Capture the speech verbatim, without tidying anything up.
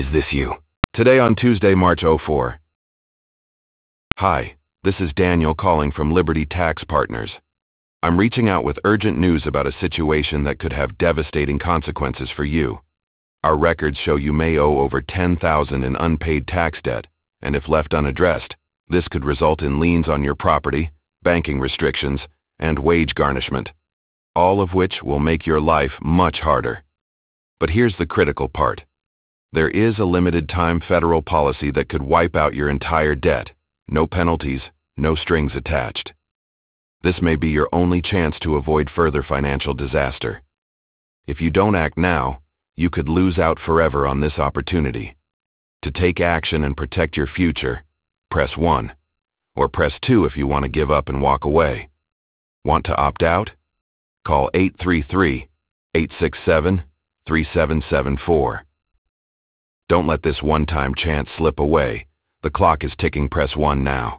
Is this you? Today on Tuesday, March oh four. Hi, this is Daniel calling from Liberty Tax Partners. I'm reaching out with urgent news about a situation that could have devastating consequences for you. Our records show you may owe over ten thousand dollars in unpaid tax debt, and if left unaddressed, this could result in liens on your property, banking restrictions, and wage garnishment, all of which will make your life much harder. But here's the critical part. There is a limited time federal policy that could wipe out your entire debt. No penalties, no strings attached. This may be your only chance to avoid further financial disaster. If you don't act now, you could lose out forever on this opportunity. To take action and protect your future, press one, or press two if you want to give up and walk away. Want to opt out? Call eight three three, eight six seven, three seven seven four. Don't let this one-time chance slip away. The clock is ticking. Press one now.